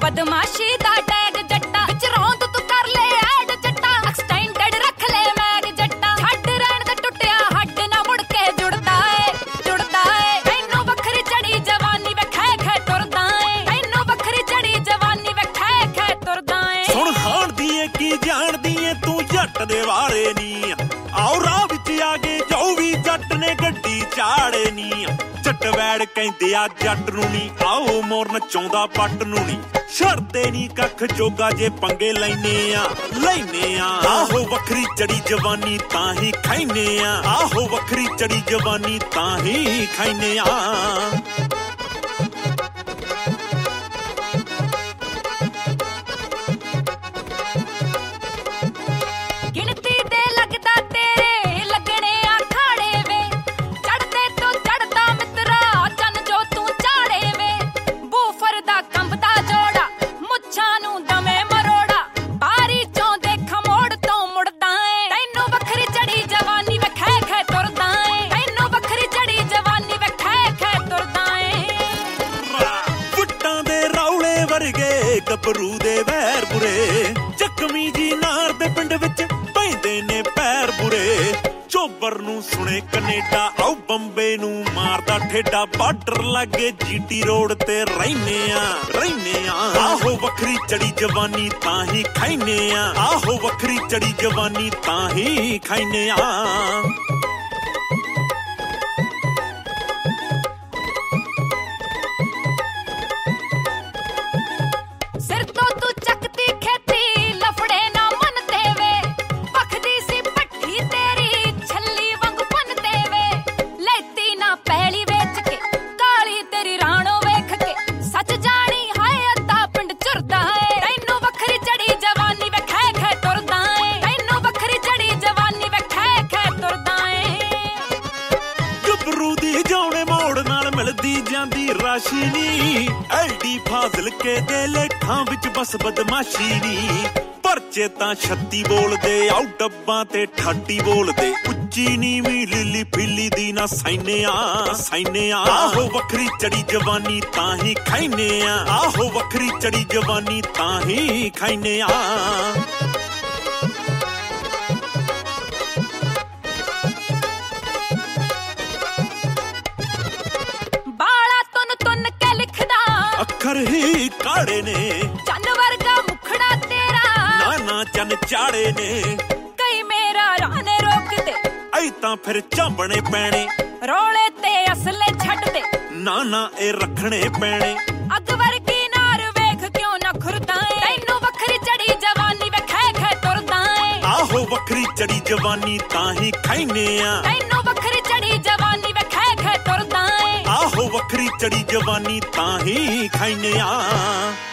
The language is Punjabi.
ਬਦਮਾਸ਼ੀ ਦਾ ਟੈਗ ਜੱਟਾ ਵਿੱਚ ਰੌਂਦ ਤੂੰ ਕਰ ਲੈ ਐਡ ਜੱਟਾ ਐਕਸਟੈਂਡਡ ਰੱਖ ਲੈ ਮੈਗ ਜੱਟਾ ਛੱਡ ਰਹਿਣ ਦਾ ਟੁੱਟਿਆ ਹੱਡ ਨਾ ਮੁੜ ਕੇ ਜੁੜਦਾ ਏ ਤੈਨੂੰ ਵੱਖਰੀ ਚੜੀ ਜਵਾਨੀ ਵੇ ਖੈ ਖੈ ਤੁਰਦਾ ਏ ਤੈਨੂੰ ਵੱਖਰੀ ਚੜੀ ਜਵਾਨੀ ਵੇ ਖੈ ਖੈ ਤੁਰਦਾ ਏ ਸੁਣ ਹਾਣਦੀ ਏ ਕੀ ਜਾਣਦੀ ਏ ਤੂੰ ਜੱਟ ਦੇ ਵਾਰੇ ਨੀ ਆਓ ਰਾਹ ਵਿੱਚ ਆ ਗਏ ਜੋ ਵੀ ਜੱਟ ਨੇ ਗੱਡੀ ਚਾੜੇ ਨੀ ਜੱਟ ਵੈੜ ਕਹਿੰਦੇ ਆ ਜੱਟ ਨੂੰ ਨੀ ਆਓ ਮੋਰ ਨਚਾਉਂਦਾ ਪੱਟ ਨੂੰ ਨੀ ਛੱਡਦੇ ਨੀ ਕੱਖ ਜੋਗਾ ਜੇ ਪੰਗੇ ਲੈਨੇ ਆ ਆਹੋ ਵੱਖਰੀ ਚੜੀ ਜਵਾਨੀ ਤਾਂ ਹੀ ਖੈਨੇ ਆ ਆਹੋ ਵੱਖਰੀ ਚੜੀ ਜਵਾਨੀ ਤਾਂ ਹੀ ਖੈਨੇ ਆ ਗੱਭਰੂ ਦੇ ਵੈਰ ਬੁਰੇ ਜ਼ਖਮੀ ਜੀ ਨਾਰ ਦੇ ਪਿੰਡ ਵਿੱਚ ਪੈਂਦੇ ਨੇ ਪੈਰ ਬੁਰੇ ਚੋਬਰ ਨੂੰ ਸੁਣੇ ਕੈਨੇਡਾ ਆਓ ਬੰਬੇ ਨੂੰ ਮਾਰਦਾ ਠੇਡਾ ਬਾਰਡਰ ਲਾਗੇ ਜੀਟੀ ਰੋਡ ਤੇ ਰਹਿਨੇ ਆ ਆਹੋ ਵੱਖਰੀ ਚੜੀ ਜਵਾਨੀ ਤਾਂ ਹੀ ਖੈਨੇ ਆ ਆਹੋ ਵੱਖਰੀ ਚੜੀ ਜਵਾਨੀ ਤਾਂ ਹੀ ਖੈਨੇ ਆ ਮਿਲਦੀ ਜਾਂਦੀ ਰਾਸ਼ੀ ਨੀ ਐਡੀ ਫਾਜ਼ਲ ਕੇ ਦੇ ਲੇਖਾਂ ਵਿੱਚ ਬਸ ਬਦਮਾਸ਼ੀ ਨੀ ਪਰਚੇ ਤਾਂ 36 ਬੋਲਦੇ ਆਉ ਡੱਬਾਂ ਤੇ 38 ਬੋਲਦੇ ਉੱਚੀ ਨੀਵੀਂ ਲੀਲੀ ਫਿੱਲੀ ਦੀ ਨਾ ਸੈਨੇ ਆ ਆਹੋ ਵੱਖਰੀ ਚੜੀ ਜਵਾਨੀ ਤਾਂ ਹੀ ਖੈਨੇ ਆ ਆਹੋ ਵੱਖਰੀ ਚੜੀ ਜਵਾਨੀ ਤਾਂ ਹੀ ਖੈਨੇ ਆ ਅੱਖਰ ਹੀ ਕਾੜੇ ਨੇ ਚੰਨ ਵਰਗਾ ਮੁਖੜਾ ਤੇਰਾ ਨਾ ਚੰਨ ਚਾੜੇ ਨੇ ਕਈ ਮੇਰਾ ਰਾਹ ਨੇ ਰੋਕਦੇ ਐ ਤਾਂ ਫਿਰ ਝਾਂਬਣੇ ਪੈਣੇ ਰੋਲੇ ਤੇ ਅਸਲੇ ਛੱਡ ਦੇ ਨਾ ਇਹ ਰੱਖਣੇ ਪੈਣੇ ਅੱਗ ਵਰਗੀ ਨਾਰ ਵੇਖ ਕਿਉਂ ਨਾ ਖੁਰਦਾ ਏ ਤੈਨੂੰ ਵੱਖਰੀ ਚੜੀ ਜਵਾਨੀ ਵੇ ਖੈ ਖੈ ਤੁਰਦਾ ਏ ਆਹੋ ਵੱਖਰੀ ਚੜੀ ਜਵਾਨੀ ਤਾਂ ਹੀ ਖੈਨੇ ਆ ਤੈਨੂੰ ਵੱਖਰੀ ਚੜੀ ਜਵਾਨੀ ਵੇ ਖੈ ਖੈ ਤੁਰਦਾ ਏ ਆਹੋ ਵੱਖਰੀ ਚੜੀ ਜਵਾਨੀ ਤਾਂ ਹੀ ਖੈਨੇ ਆ